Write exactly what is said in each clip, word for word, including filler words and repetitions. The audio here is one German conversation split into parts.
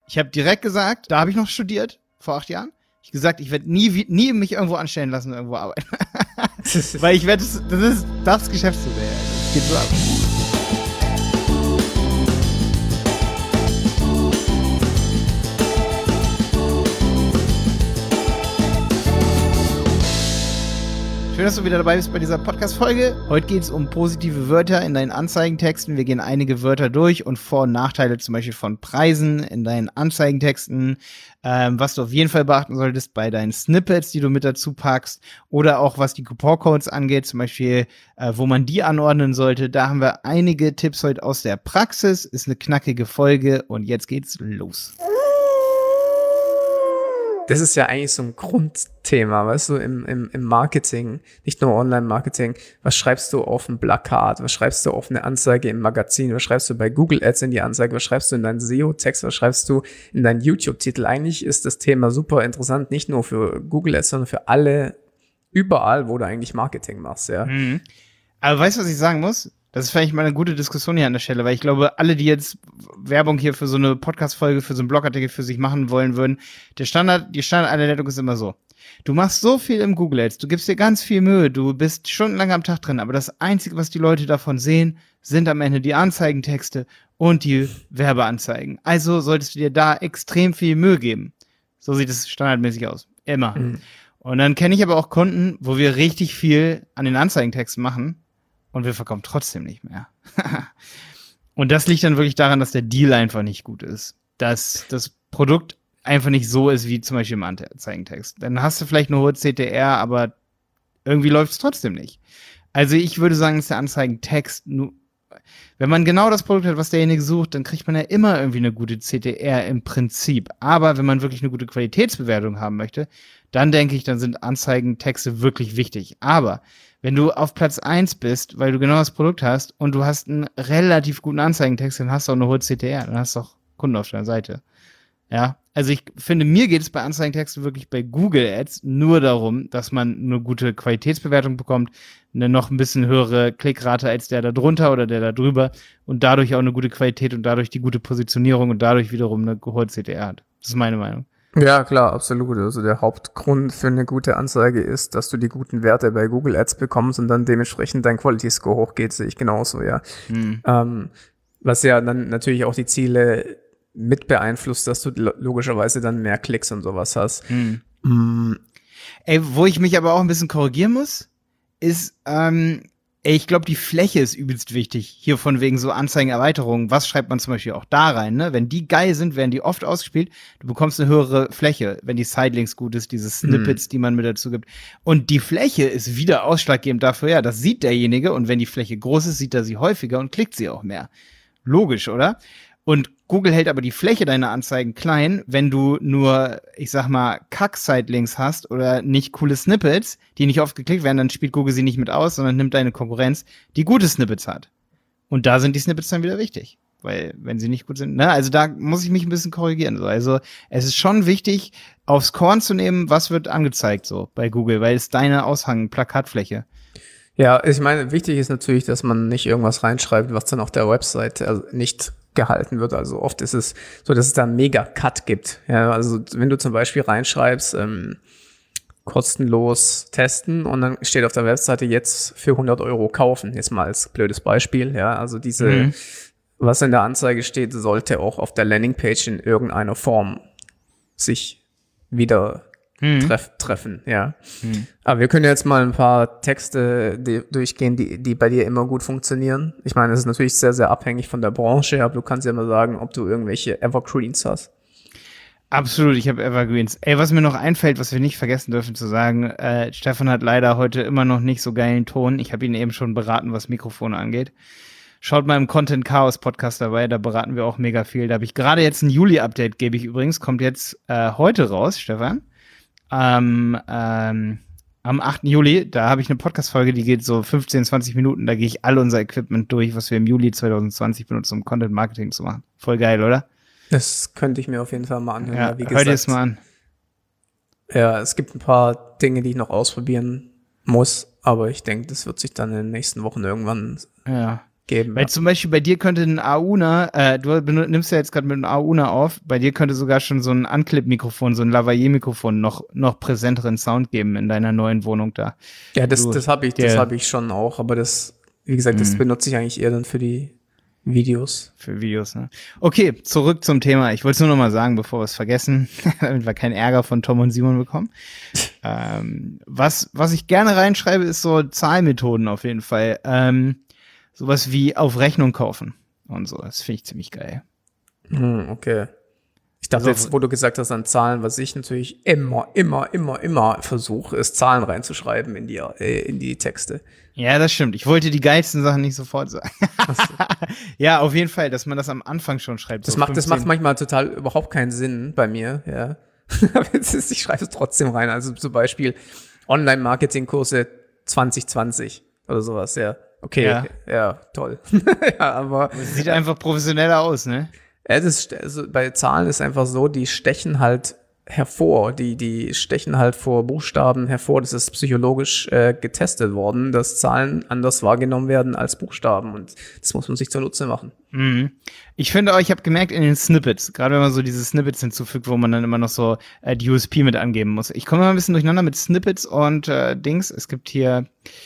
Ich habe direkt gesagt, da habe ich noch studiert, vor acht Jahren. Ich gesagt, ich werde nie, nie mich irgendwo anstellen lassen, irgendwo arbeiten. Weil ich werde, das, das ist das Geschäftsmodell. Das geht so ab. Schön, dass du wieder dabei bist bei dieser Podcast-Folge. Heute geht es um positive Wörter in deinen Anzeigentexten. Wir gehen einige Wörter durch und Vor- und Nachteile zum Beispiel von Preisen in deinen Anzeigentexten, ähm, was du auf jeden Fall beachten solltest bei deinen Snippets, die du mit dazu packst, oder auch was die Coupon-Codes angeht, zum Beispiel, äh, wo man die anordnen sollte. Da haben wir einige Tipps heute aus der Praxis. Ist eine knackige Folge und jetzt geht's los. Das ist ja eigentlich so ein Grundthema, weißt du, im, im, im Marketing, nicht nur Online-Marketing. Was schreibst du auf ein Plakat? Was schreibst du auf eine Anzeige im Magazin? Was schreibst du bei Google Ads in die Anzeige? Was schreibst du in deinen S E O-Text? Was schreibst du in deinen YouTube-Titel? Eigentlich ist das Thema super interessant, nicht nur für Google Ads, sondern für alle, überall, wo du eigentlich Marketing machst, ja. Mhm. Aber weißt du, was ich sagen muss? Das ist vielleicht mal eine gute Diskussion hier an der Stelle, weil ich glaube, alle, die jetzt Werbung hier für so eine Podcast-Folge, für so einen Blogartikel für sich machen wollen würden, der Standard, die Standardeinleitung ist immer so. Du machst so viel im Google Ads, du gibst dir ganz viel Mühe, du bist stundenlang am Tag drin, aber das Einzige, was die Leute davon sehen, sind am Ende die Anzeigentexte und die Werbeanzeigen. Also solltest du dir da extrem viel Mühe geben. So sieht es standardmäßig aus. Immer. Mhm. Und dann kenne ich aber auch Kunden, wo wir richtig viel an den Anzeigentexten machen, und wir verkaufen trotzdem nicht mehr. Und das liegt dann wirklich daran, dass der Deal einfach nicht gut ist. Dass das Produkt einfach nicht so ist, wie zum Beispiel im Anzeigentext. Dann hast du vielleicht eine hohe C T R, aber irgendwie läuft es trotzdem nicht. Also ich würde sagen, dass der Anzeigentext, nur, wenn man genau das Produkt hat, was derjenige sucht, dann kriegt man ja immer irgendwie eine gute C T R im Prinzip. Aber wenn man wirklich eine gute Qualitätsbewertung haben möchte, dann denke ich, dann sind Anzeigentexte wirklich wichtig. Aber wenn du auf Platz eins bist, weil du genau das Produkt hast und du hast einen relativ guten Anzeigentext, dann hast du auch eine hohe C T R, dann hast du auch Kunden auf deiner Seite. Ja, also ich finde, mir geht es bei Anzeigentexten wirklich bei Google Ads nur darum, dass man eine gute Qualitätsbewertung bekommt, eine noch ein bisschen höhere Klickrate als der da drunter oder der da drüber und dadurch auch eine gute Qualität und dadurch die gute Positionierung und dadurch wiederum eine hohe C T R hat. Das ist meine Meinung. Ja, klar, absolut. Also der Hauptgrund für eine gute Anzeige ist, dass du die guten Werte bei Google Ads bekommst und dann dementsprechend dein Quality Score hochgeht, sehe ich genauso, ja. Hm. Ähm, was ja dann natürlich auch die Ziele mit beeinflusst, dass du logischerweise dann mehr Klicks und sowas hast. Hm. Hm. Ey, wo ich mich aber auch ein bisschen korrigieren muss, ist, ähm, ey, ich glaube, die Fläche ist übelst wichtig. Hier von wegen so Anzeigenerweiterungen. Was schreibt man zum Beispiel auch da rein, ne? Wenn die geil sind, werden die oft ausgespielt. Du bekommst eine höhere Fläche, wenn die Sidelinks gut ist, diese Snippets, mm. die man mit dazu gibt. Und die Fläche ist wieder ausschlaggebend dafür, ja, das sieht derjenige. Und wenn die Fläche groß ist, sieht er sie häufiger und klickt sie auch mehr. Logisch, oder? Und Google hält aber die Fläche deiner Anzeigen klein, wenn du nur, ich sag mal, Kack-Sidelinks hast oder nicht coole Snippets, die nicht oft geklickt werden, dann spielt Google sie nicht mit aus, sondern nimmt deine Konkurrenz, die gute Snippets hat. Und da sind die Snippets dann wieder wichtig. Weil, wenn sie nicht gut sind, ne, also da muss ich mich ein bisschen korrigieren. So. Also, es ist schon wichtig, aufs Korn zu nehmen, was wird angezeigt, so, bei Google, weil es deine Aushang, Plakatfläche. Ja, ich meine, wichtig ist natürlich, dass man nicht irgendwas reinschreibt, was dann auf der Website also nicht gehalten wird. Also oft ist es so, dass es da einen Mega-Cut gibt. Ja, also wenn du zum Beispiel reinschreibst, ähm, kostenlos testen und dann steht auf der Webseite jetzt für hundert Euro kaufen. Jetzt mal als blödes Beispiel. Ja, also diese, mhm. was in der Anzeige steht, sollte auch auf der Landingpage in irgendeiner Form sich wieder Hm. Treff, treffen, ja. Hm. Aber wir können jetzt mal ein paar Texte die, durchgehen, die, die bei dir immer gut funktionieren. Ich meine, es ist natürlich sehr, sehr abhängig von der Branche, aber du kannst ja mal sagen, ob du irgendwelche Evergreens hast. Absolut, ich habe Evergreens. Ey, was mir noch einfällt, was wir nicht vergessen dürfen zu sagen, äh, Stefan hat leider heute immer noch nicht so geilen Ton. Ich habe ihn eben schon beraten, was Mikrofone angeht. Schaut mal im Content Chaos Podcast dabei, da beraten wir auch mega viel. Da habe ich gerade jetzt ein Juli-Update, gebe ich übrigens, kommt jetzt äh, heute raus, Stefan. Ähm, ähm, am achten Juli, da habe ich eine Podcast-Folge, die geht so fünfzehn, zwanzig Minuten, da gehe ich all unser Equipment durch, was wir im Juli zwanzig zwanzig benutzen, um Content-Marketing zu machen. Voll geil, oder? Das könnte ich mir auf jeden Fall mal anhören. Ja, wie gesagt, hör dir es mal an. Ja, es gibt ein paar Dinge, die ich noch ausprobieren muss, aber ich denke, das wird sich dann in den nächsten Wochen irgendwann ja. geben. Weil Ja. zum Beispiel bei dir könnte ein Auna, äh, du benut- nimmst ja jetzt gerade mit einem Auna auf, bei dir könnte sogar schon so ein Unclip-Mikrofon, so ein Lavalier-Mikrofon noch, noch präsenteren Sound geben in deiner neuen Wohnung da. Ja, das, Du, das habe ich, der- das habe ich schon auch, aber das, wie gesagt, das Mhm. benutze ich eigentlich eher dann für die Videos. Für Videos, ne? Okay, zurück zum Thema. Ich wollte es nur noch mal sagen, bevor wir es vergessen, damit wir keinen Ärger von Tom und Simon bekommen. ähm, was, was ich gerne reinschreibe, ist so Zahlmethoden auf jeden Fall. Ähm, sowas wie auf Rechnung kaufen und so. Das finde ich ziemlich geil. Hm, okay. Ich dachte Also- jetzt, wo du gesagt hast an Zahlen, was ich natürlich immer, immer, immer, immer versuche, ist Zahlen reinzuschreiben in die, äh, in die Texte. Ja, das stimmt. Ich wollte die geilsten Sachen nicht sofort sagen. Ja, auf jeden Fall, dass man das am Anfang schon schreibt. Das so macht, das macht fünfzehn manchmal total überhaupt keinen Sinn bei mir, ja. Aber jetzt ist- ich schreibe es trotzdem rein. Also zum Beispiel Online-Marketing-Kurse zwanzig zwanzig oder sowas, ja. Okay, Ja. ja, toll. Ja, aber Das sieht einfach professioneller aus, ne? es ist, also bei Zahlen ist einfach so, die stechen halt hervor, die, die stechen halt vor Buchstaben hervor. Das ist psychologisch äh, getestet worden, dass Zahlen anders wahrgenommen werden als Buchstaben und das muss man sich zunutze machen. Mhm. Ich finde auch, ich habe gemerkt in den Snippets, gerade wenn man so diese Snippets hinzufügt, wo man dann immer noch so äh, die U S P mit angeben muss. Ich komme immer ein bisschen durcheinander mit Snippets und äh, Dings. Es gibt hier,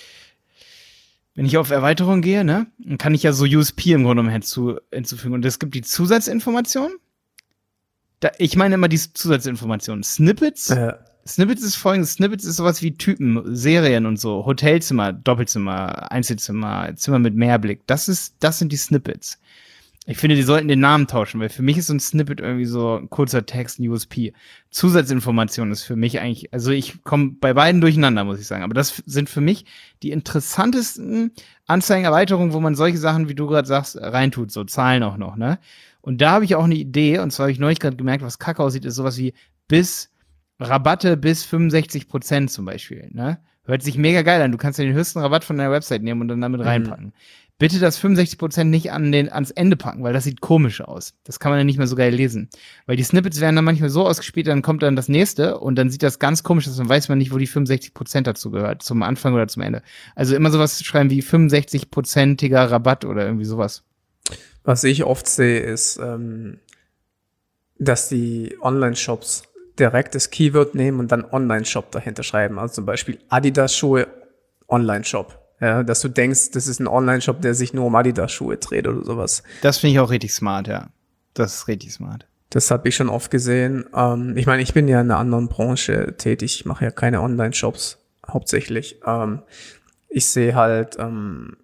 wenn ich auf Erweiterung gehe, ne, dann kann ich ja so U S P im Grunde genommen hinzu, hinzufügen. Und es gibt die Zusatzinformation. Da, ich meine immer die Zusatzinformationen. Snippets. Äh, Snippets ist folgendes. Snippets ist sowas wie Typen, Serien und so. Hotelzimmer, Doppelzimmer, Einzelzimmer, Zimmer mit Mehrblick. Das ist, das sind die Snippets. Ich finde, die sollten den Namen tauschen, weil für mich ist so ein Snippet irgendwie so ein kurzer Text, ein U S P. Zusatzinformation ist für mich eigentlich, also ich komme bei beiden durcheinander, muss ich sagen. Aber das sind für mich die interessantesten Anzeigenerweiterungen, wo man solche Sachen, wie du gerade sagst, reintut, so Zahlen auch noch, ne? Und da habe ich auch eine Idee, und zwar habe ich neulich gerade gemerkt, was kacke aussieht, ist sowas wie bis Rabatte bis fünfundsechzig Prozent zum Beispiel, ne? Hört sich mega geil an. Du kannst ja den höchsten Rabatt von deiner Website nehmen und dann damit reinpacken. Bitte das fünfundsechzig Prozent nicht an den, ans Ende packen, weil das sieht komisch aus. Das kann man ja nicht mehr so geil lesen. Weil die Snippets werden dann manchmal so ausgespielt, dann kommt dann das nächste und dann sieht das ganz komisch aus und weiß man nicht, wo die fünfundsechzig Prozent dazu gehört, zum Anfang oder zum Ende. Also immer sowas schreiben wie fünfundsechzig-prozentiger Rabatt oder irgendwie sowas. Was ich oft sehe, ist, ähm, dass die Online-Shops direkt das Keyword nehmen und dann Online-Shop dahinter schreiben. Also zum Beispiel Adidas-Schuhe, Online-Shop. Ja, dass du denkst, das ist ein Online-Shop, der sich nur um Adidas-Schuhe dreht oder sowas. Das finde ich auch richtig smart, ja. Das ist richtig smart. Das habe ich schon oft gesehen. Ähm, ich meine, ich bin ja in einer anderen Branche tätig. Ich mache ja keine Online-Shops hauptsächlich. Ähm, ich sehe halt ähm,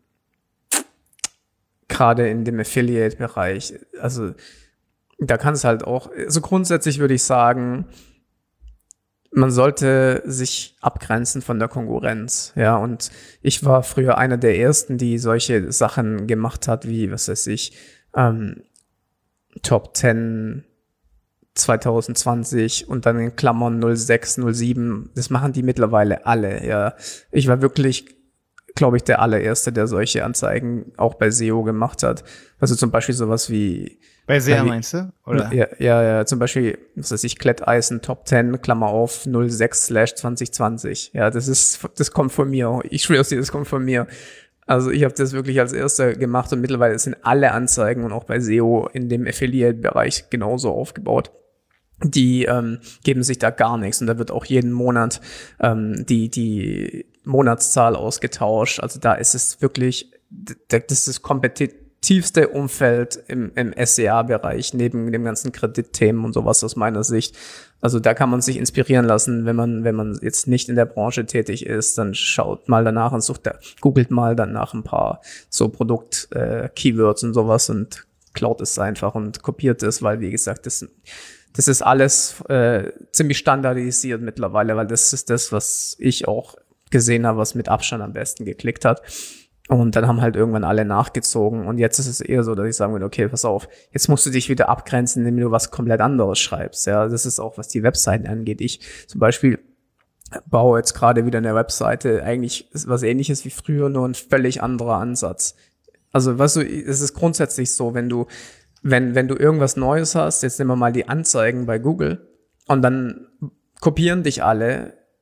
gerade in dem Affiliate-Bereich, also da kann es halt auch, also grundsätzlich würde ich sagen, man sollte sich abgrenzen von der Konkurrenz, ja, und ich war früher einer der ersten, die solche Sachen gemacht hat, wie, was weiß ich, ähm, Top zehn zwanzig zwanzig und dann in Klammern null sechs, null sieben, das machen die mittlerweile alle, ja. Ich war wirklich, glaube ich, der allererste, der solche Anzeigen auch bei S E O gemacht hat. Also zum Beispiel sowas wie Bei S E A Ja, wie- meinst du? Oder? Ja, ja, ja, zum Beispiel, was weiß ich, Kletteisen Top zehn, Klammer auf, null sechs slash zwanzig zwanzig. Ja, das ist, das kommt von mir. Ich schwör's dir, das kommt von mir. Also ich habe das wirklich als erster gemacht und mittlerweile sind alle Anzeigen und auch bei S E O in dem Affiliate-Bereich genauso aufgebaut. Die ähm, geben sich da gar nichts und da wird auch jeden Monat ähm, die die Monatszahl ausgetauscht. Also da ist es wirklich, d- das ist das kompetitivste Umfeld im, im S E A-Bereich neben dem ganzen Kreditthemen und sowas aus meiner Sicht. Also da kann man sich inspirieren lassen, wenn man wenn man jetzt nicht in der Branche tätig ist, dann schaut mal danach und sucht da, googelt mal dann nach ein paar so Produkt-Keywords äh, und sowas und klaut es einfach und kopiert es, weil wie gesagt, das Das ist alles äh, ziemlich standardisiert mittlerweile, weil das ist das, was ich auch gesehen habe, was mit Abstand am besten geklickt hat. Und dann haben halt irgendwann alle nachgezogen. Und jetzt ist es eher so, dass ich sagen würde, okay, pass auf, jetzt musst du dich wieder abgrenzen, indem du was komplett anderes schreibst. Ja, das ist auch, was die Webseiten angeht. Ich zum Beispiel baue jetzt gerade wieder eine Webseite, eigentlich ist was Ähnliches wie früher, nur ein völlig anderer Ansatz. Also, weißt du, es ist grundsätzlich so, wenn du Wenn, wenn du irgendwas Neues hast, jetzt nehmen wir mal die Anzeigen bei Google und dann kopieren dich alle,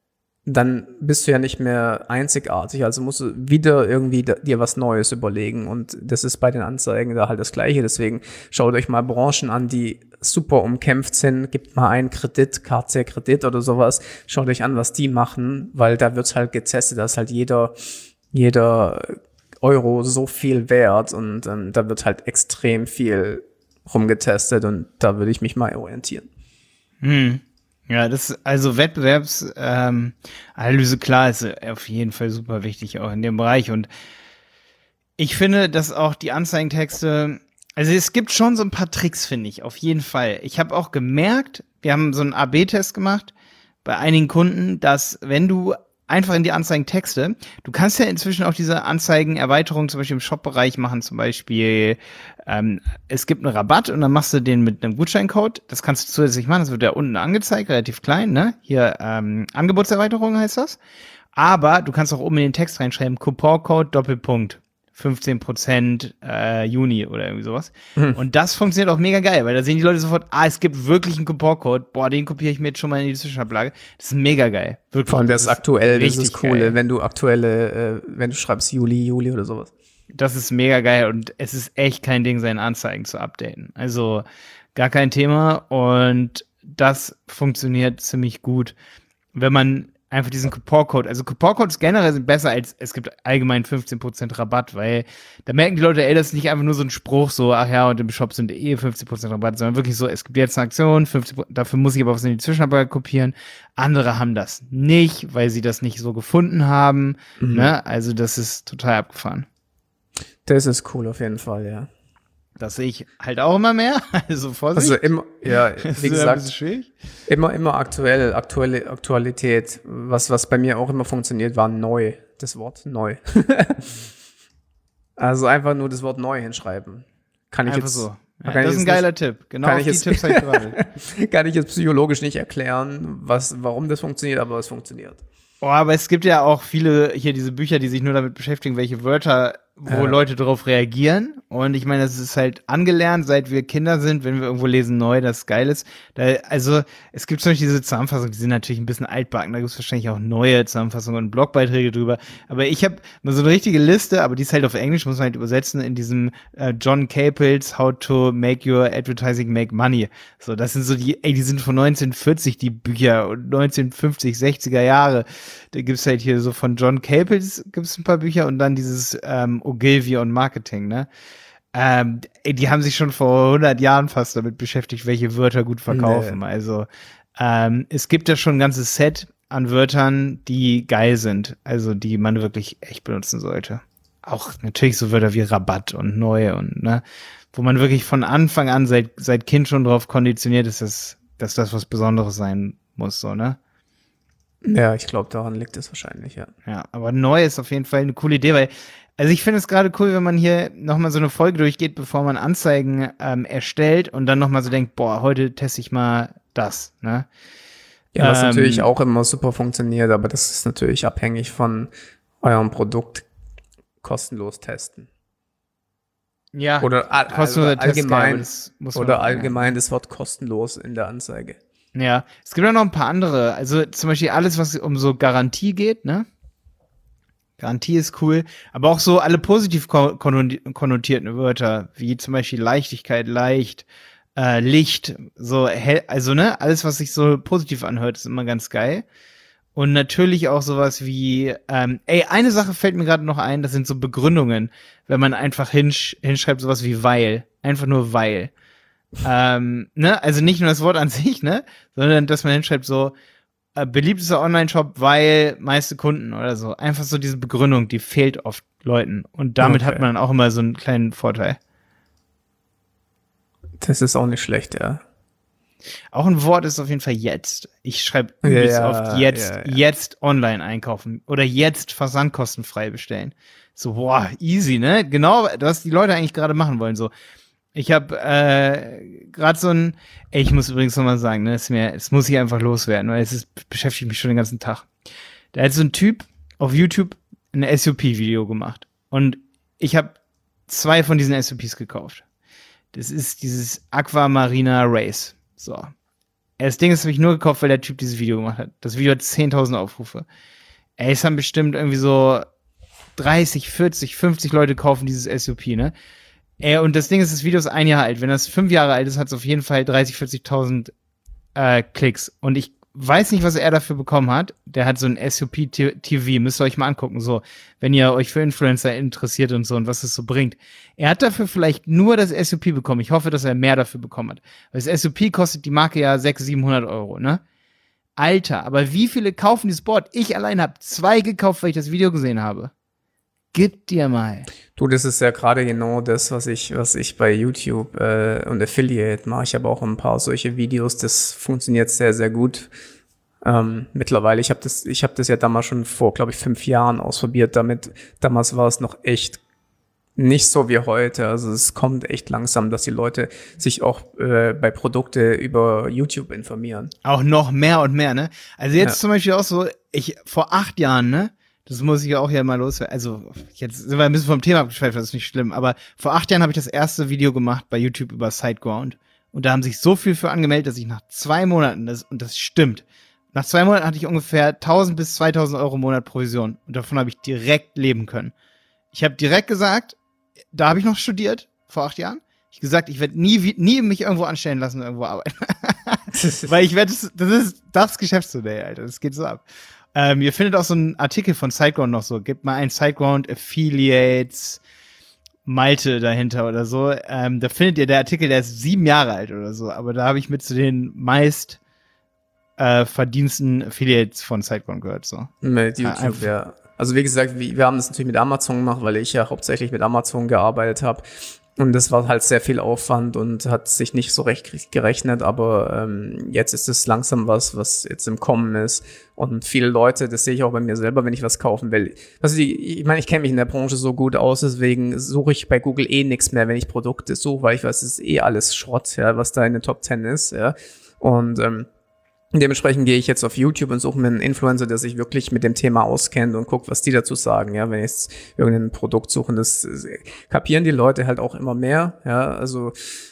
dann bist du ja nicht mehr einzigartig, also musst du wieder irgendwie da, dir was Neues überlegen und das ist bei den Anzeigen da halt das Gleiche, deswegen schaut euch mal Branchen an, die super umkämpft sind, gebt mal einen Kredit, K C-Kredit oder sowas, schaut euch an, was die machen, weil da wird's halt getestet, da ist halt jeder, jeder Euro so viel wert und ähm, da wird halt extrem viel rumgetestet und da würde ich mich mal orientieren. Hm. Ja, das, also Wettbewerbsanalyse, ähm, Analyse, klar, ist auf jeden Fall super wichtig, auch in dem Bereich. Und ich finde, dass auch die Anzeigentexte, also es gibt schon so ein paar Tricks, finde ich, auf jeden Fall. Ich habe auch gemerkt, wir haben so einen A B Test gemacht bei einigen Kunden, dass wenn du einfach in die Anzeigentexte, du kannst ja inzwischen auch diese Anzeigenerweiterung zum Beispiel im Shop-Bereich machen, zum Beispiel, ähm, es gibt einen Rabatt und dann machst du den mit einem Gutscheincode, das kannst du zusätzlich machen, das wird ja unten angezeigt, relativ klein, ne, hier, ähm, Angebotserweiterung heißt das, aber du kannst auch oben in den Text reinschreiben, Couponcode, Doppelpunkt, fünfzehn Prozent äh, Juni oder irgendwie sowas. Mhm. Und das funktioniert auch mega geil, weil da sehen die Leute sofort, ah, es gibt wirklich einen Couponcode. Boah, den kopiere ich mir jetzt schon mal in die Zwischenablage. Das ist mega geil. Wirklich. Vor allem das, das ist aktuell, das ist cool, geil. Wenn du aktuelle, äh, wenn du schreibst Juli, Juli oder sowas. Das ist mega geil und es ist echt kein Ding, seine Anzeigen zu updaten. Also gar kein Thema und das funktioniert ziemlich gut. Wenn man einfach diesen Couponcode, also Couponcodes generell sind besser als, es gibt allgemein fünfzehn Prozent Rabatt, weil da merken die Leute, ey, das ist nicht einfach nur so ein Spruch, so, ach ja, und im Shop sind eh fünfzehn Prozent Rabatt, sondern wirklich so, es gibt jetzt eine Aktion, fünfzehn Prozent, dafür muss ich aber was in die Zwischenablage kopieren. Andere haben das nicht, weil sie das nicht so gefunden haben, mhm. ne, also das ist total abgefahren. Das ist cool auf jeden Fall, ja. Das sehe ich halt auch immer mehr. Also Vorsicht. Also immer, ja, wie gesagt, immer, immer aktuell, aktuelle Aktualität. Was, was bei mir auch immer funktioniert, war neu. Das Wort neu. Also einfach nur das Wort neu hinschreiben. Kann ich einfach jetzt so. Ja, das ist ein geiler nicht, Tipp. Genau auf die jetzt, Tipps habe ich gerade. Kann ich jetzt psychologisch nicht erklären, was, warum das funktioniert, aber es funktioniert. Oh, aber es gibt ja auch viele hier diese Bücher, die sich nur damit beschäftigen, welche Wörter, wo ja. Leute darauf reagieren. Und ich meine, das ist halt angelernt, seit wir Kinder sind, wenn wir irgendwo lesen neu, das geil ist. Da, also es gibt zum Beispiel diese Zusammenfassungen, die sind natürlich ein bisschen altbacken. Da gibt es wahrscheinlich auch neue Zusammenfassungen und Blogbeiträge drüber. Aber ich habe mal so eine richtige Liste, aber die ist halt auf Englisch, muss man halt übersetzen, in diesem äh, John Capels How to Make Your Advertising Make Money. So, das sind so die, ey, die sind von neunzehnhundertvierzig, die Bücher, und neunzehnhundertfünfzig, sechziger Jahre. Da gibt's halt hier so von John Capels gibt's ein paar Bücher und dann dieses ähm, Ogilvy on Marketing, ne? Ähm, die haben sich schon vor hundert Jahren fast damit beschäftigt, welche Wörter gut verkaufen. Nee. Also ähm, es gibt ja schon ein ganzes Set an Wörtern, die geil sind, also die man wirklich echt benutzen sollte. Auch natürlich so Wörter wie Rabatt und neu und ne, wo man wirklich von Anfang an seit seit Kind schon drauf konditioniert ist, dass, dass das was Besonderes sein muss, so, ne? Ja, ich glaube, daran liegt es wahrscheinlich, ja. Ja, aber neu ist auf jeden Fall eine coole Idee, weil, also ich finde es gerade cool, wenn man hier nochmal so eine Folge durchgeht, bevor man Anzeigen ähm, erstellt und dann nochmal so denkt, boah, heute teste ich mal das, ne? Ja, was ähm, natürlich auch immer super funktioniert, aber das ist natürlich abhängig von eurem Produkt kostenlos testen. Ja, oder, all, kostenlose oder allgemein, das muss oder allgemein das Wort kostenlos in der Anzeige. Ja, es gibt auch noch ein paar andere. Also zum Beispiel alles, was um so Garantie geht, ne? Garantie ist cool. Aber auch so alle positiv konnotierten Wörter, wie zum Beispiel Leichtigkeit, leicht, äh, Licht, so hell, also ne, alles, was sich so positiv anhört, ist immer ganz geil. Und natürlich auch sowas wie, ähm, ey, eine Sache fällt mir gerade noch ein, das sind so Begründungen, wenn man einfach hinsch hinschreibt, sowas wie weil. Einfach nur weil. ähm, ne, also nicht nur das Wort an sich, ne, sondern dass man hinschreibt so, äh, beliebtester Online-Shop, weil meiste Kunden oder so. Einfach so diese Begründung, die fehlt oft Leuten. Und damit okay. hat man dann auch immer so einen kleinen Vorteil. Das ist auch nicht schlecht, ja. Auch ein Wort ist auf jeden Fall jetzt. Ich schreibe übelst ja, oft jetzt, ja, ja. jetzt online einkaufen oder jetzt versandkostenfrei bestellen. So, boah, easy, ne? Genau, was die Leute eigentlich gerade machen wollen, so. Ich habe äh, gerade so ein, ey, ich muss übrigens nochmal sagen, ne, es, mir, es muss ich einfach loswerden, weil es ist, beschäftigt mich schon den ganzen Tag. Da hat so ein Typ auf YouTube ein S U P-Video gemacht und ich habe zwei von diesen S U Ps gekauft. Das ist dieses Aquamarina Race. So. Das Ding ist, habe ich nur gekauft, weil der Typ dieses Video gemacht hat. Das Video hat zehntausend Aufrufe. Ey, es haben bestimmt irgendwie so dreißig, vierzig, fünfzig Leute kaufen dieses S U P, ne? Ey, und das Ding ist, das Video ist ein Jahr alt. Wenn das fünf Jahre alt ist, hat es auf jeden Fall dreißig, vierzigtausend äh, Klicks. Und ich weiß nicht, was er dafür bekommen hat. Der hat so ein S U P-T V, müsst ihr euch mal angucken, so, wenn ihr euch für Influencer interessiert und so und was es so bringt. Er hat dafür vielleicht nur das S U P bekommen. Ich hoffe, dass er mehr dafür bekommen hat. Weil das S U P kostet die Marke ja sechshundert, siebenhundert Euro, ne? Alter, aber wie viele kaufen dieses Board? Ich allein habe zwei gekauft, weil ich das Video gesehen habe. Gib dir mal. Du, das ist ja gerade genau das, was ich, was ich bei YouTube äh, und Affiliate mache. Ich habe auch ein paar solche Videos, das funktioniert sehr, sehr gut. Ähm, mittlerweile, ich habe das, ich habe das ja damals schon vor, glaube ich, fünf Jahren ausprobiert. Damit, damals war es noch echt nicht so wie heute. Also es kommt echt langsam, dass die Leute sich auch äh, bei Produkte über YouTube informieren. Auch noch mehr und mehr, ne? Also jetzt Ja. zum Beispiel auch so, ich vor acht Jahren, ne? Das muss ich auch ja mal loswerden. Also, jetzt sind wir ein bisschen vom Thema abgeschweift, das ist nicht schlimm. Aber vor acht Jahren habe ich das erste Video gemacht bei YouTube über SiteGround. Und da haben sich so viel für angemeldet, dass ich nach zwei Monaten, das, und das stimmt, nach zwei Monaten hatte ich ungefähr tausend bis zweitausend Euro im Monat Provision. Und davon habe ich direkt leben können. Ich habe direkt gesagt, da habe ich noch studiert, vor acht Jahren. Ich gesagt, ich werde nie, nie mich irgendwo anstellen lassen, irgendwo arbeiten. Weil ich werde, das, das ist das Geschäftsmodell, Alter. Das geht so ab. Ähm, ihr findet auch so einen Artikel von SiteGround noch so. Gebt mal ein SiteGround Affiliates Malte dahinter oder so. Ähm, da findet ihr der Artikel, der ist sieben Jahre alt oder so. Aber da habe ich mit zu den meist äh, verdiensten Affiliates von SiteGround gehört. So. Mit Ja, YouTube, einfach- ja. Also wie gesagt, wir, wir haben das natürlich mit Amazon gemacht, weil ich ja hauptsächlich mit Amazon gearbeitet habe. Und das war halt sehr viel Aufwand und hat sich nicht so recht gerechnet, aber ähm, jetzt ist es langsam was, was jetzt im Kommen ist. Und viele Leute, das sehe ich auch bei mir selber, wenn ich was kaufen will. Also die, ich meine, ich kenne mich in der Branche so gut aus, deswegen suche ich bei Google eh nichts mehr, wenn ich Produkte suche, weil ich weiß, es ist eh alles Schrott, ja, was da in den Top Ten ist, ja. Und ähm, dementsprechend gehe ich jetzt auf YouTube und suche mir einen Influencer, der sich wirklich mit dem Thema auskennt und guckt, was die dazu sagen. Ja, wenn ich jetzt irgendein Produkt suche, das äh, kapieren die Leute halt auch immer mehr. Ja, also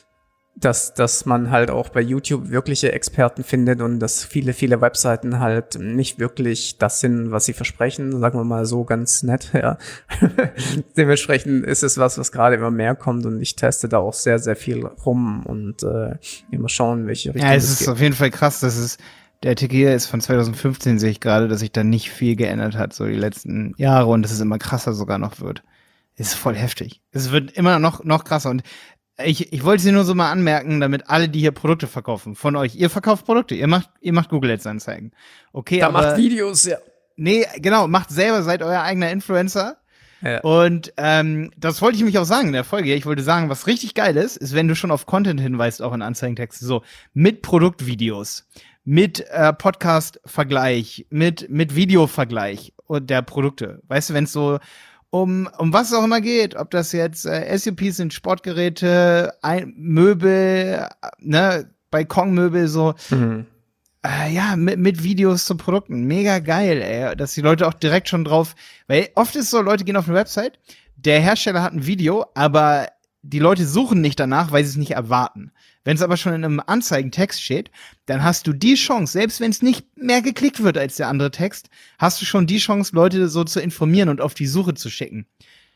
dass dass man halt auch bei YouTube wirkliche Experten findet und dass viele viele Webseiten halt nicht wirklich das sind, was sie versprechen. Sagen wir mal so ganz nett. Ja, dementsprechend ist es was, was gerade immer mehr kommt und ich teste da auch sehr sehr viel rum und äh, immer schauen, welche Richtung Ja, es es ist geht. auf jeden Fall krass, dass es, der Artikel hier ist von zwanzig fünfzehn, sehe ich gerade, dass sich da nicht viel geändert hat, so die letzten Jahre und dass es immer krasser sogar noch wird. Ist voll heftig. Es wird immer noch, noch krasser und ich, ich wollte sie nur so mal anmerken, damit alle, die hier Produkte verkaufen, von euch, ihr verkauft Produkte, ihr macht, ihr macht Google Ads Anzeigen. Okay, Da aber, macht Videos, ja. nee, genau, macht selber, seid euer eigener Influencer. Ja. Und ähm, das wollte ich mich auch sagen in der Folge. Ich wollte sagen, was richtig geil ist, ist, wenn du schon auf Content hinweist, auch in Anzeigentexten, so mit Produktvideos, mit äh, Podcast-Vergleich, mit, mit Video-Vergleich und der Produkte. Weißt du, wenn es so um, um was es auch immer geht, ob das jetzt äh, S U Ps sind, Sportgeräte, ein, Möbel, äh, ne, Balkonmöbel, so, Mhm. äh, ja, mit, mit Videos zu Produkten. Mega geil, ey. Dass die Leute auch direkt schon drauf, weil oft ist es so, Leute gehen auf eine Website, der Hersteller hat ein Video, aber die Leute suchen nicht danach, weil sie es nicht erwarten. Wenn es aber schon in einem Anzeigentext steht, dann hast du die Chance, selbst wenn es nicht mehr geklickt wird als der andere Text, hast du schon die Chance, Leute so zu informieren und auf die Suche zu schicken.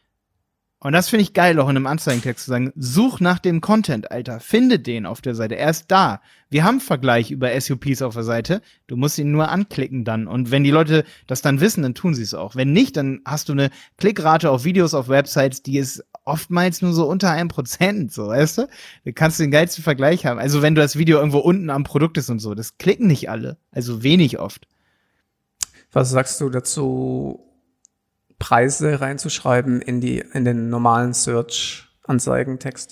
Und das finde ich geil, auch in einem Anzeigentext zu sagen, such nach dem Content, Alter, finde den auf der Seite, er ist da. Wir haben Vergleich über S U Ps auf der Seite, du musst ihn nur anklicken dann. Und wenn die Leute das dann wissen, dann tun sie es auch. Wenn nicht, dann hast du eine Klickrate auf Videos auf Websites, die ist oftmals nur so unter einem Prozent, so, weißt du? Da kannst du den geilsten Vergleich haben. Also wenn du das Video irgendwo unten am Produkt ist und so, das klicken nicht alle, also wenig oft. Was sagst du dazu, Preise reinzuschreiben in die in den normalen Search-Anzeigentext?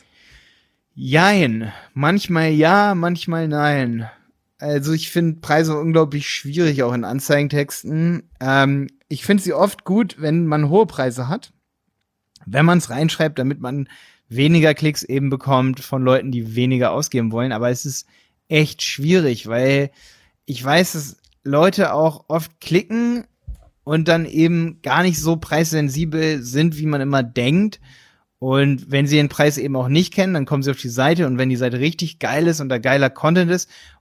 Jein. Manchmal ja, manchmal nein. Also ich finde Preise unglaublich schwierig, auch in Anzeigentexten. Ähm, ich finde sie oft gut, wenn man hohe Preise hat. Wenn man es reinschreibt, damit man weniger Klicks eben bekommt von Leuten, die weniger ausgeben wollen. Aber es ist echt schwierig, weil ich weiß, dass Leute auch oft klicken und dann eben gar nicht so preissensibel sind, wie man immer denkt. Und wenn sie den Preis eben auch nicht kennen, dann kommen sie auf die Seite und wenn die Seite richtig geil ist und da geiler Content ist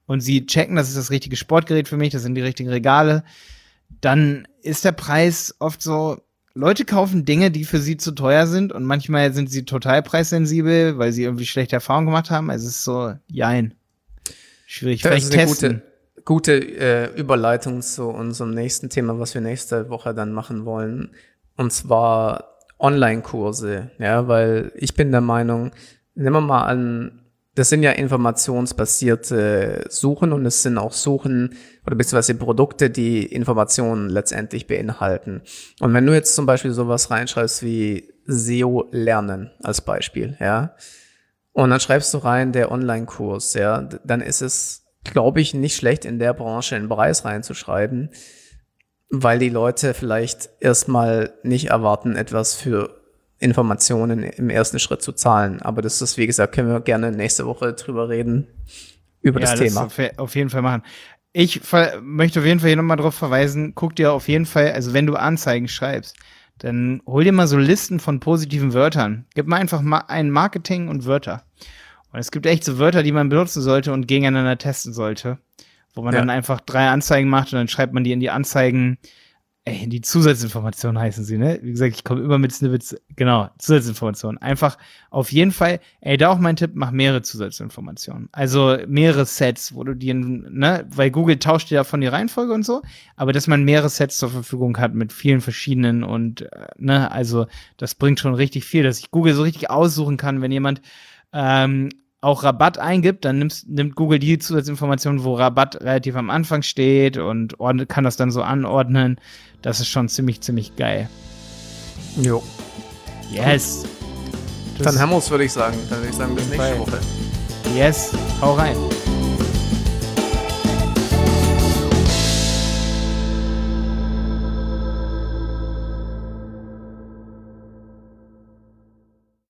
und sie checken, das ist das richtige Sportgerät für mich, das sind die richtigen Regale, dann ist der Preis oft so, Leute kaufen Dinge, die für sie zu teuer sind und manchmal sind sie total preissensibel, weil sie irgendwie schlechte Erfahrungen gemacht haben. Also es ist so, jein. Schwierig. Das Vielleicht ist eine testen. gute, gute äh, Überleitung zu unserem nächsten Thema, was wir nächste Woche dann machen wollen. Und zwar Online-Kurse. Ja, weil ich bin der Meinung, nehmen wir mal an, das sind ja informationsbasierte Suchen und es sind auch Suchen oder beziehungsweise Produkte, die Informationen letztendlich beinhalten. Und wenn du jetzt zum Beispiel sowas reinschreibst wie S E O lernen als Beispiel, ja, und dann schreibst du rein der Online-Kurs, ja, dann ist es, glaube ich, nicht schlecht in der Branche einen Preis reinzuschreiben, weil die Leute vielleicht erstmal nicht erwarten, etwas für Informationen im ersten Schritt zu zahlen. Aber das ist, wie gesagt, können wir gerne nächste Woche drüber reden, über ja, das Thema. Das auf, auf jeden Fall machen. Ich ver- möchte auf jeden Fall hier nochmal drauf verweisen, guck dir auf jeden Fall, also wenn du Anzeigen schreibst, dann hol dir mal so Listen von positiven Wörtern. Gib mal einfach ma- ein Marketing und Wörter. Und es gibt echt so Wörter, die man benutzen sollte und gegeneinander testen sollte. Wo man Ja. dann einfach drei Anzeigen macht und dann schreibt man die in die Anzeigen. Ey, die Zusatzinformationen heißen sie, ne? Wie gesagt, ich komme immer mit Snippets, genau, Zusatzinformationen. Einfach auf jeden Fall, ey, da auch mein Tipp, mach mehrere Zusatzinformationen. Also mehrere Sets, wo du die, ne, weil Google tauscht dir davon die Reihenfolge und so, aber dass man mehrere Sets zur Verfügung hat mit vielen verschiedenen und, äh, ne, also das bringt schon richtig viel, dass ich Google so richtig aussuchen kann, wenn jemand ähm, auch Rabatt eingibt, dann nimmst, nimmt Google die Zusatzinformationen, wo Rabatt relativ am Anfang steht und ordnet, kann das dann so anordnen. Das ist schon ziemlich, ziemlich geil. Jo. Yes. Dann haben wir es, würde ich sagen. Dann würde ich sagen, bis nächste Fall. Woche. Yes. Hau rein.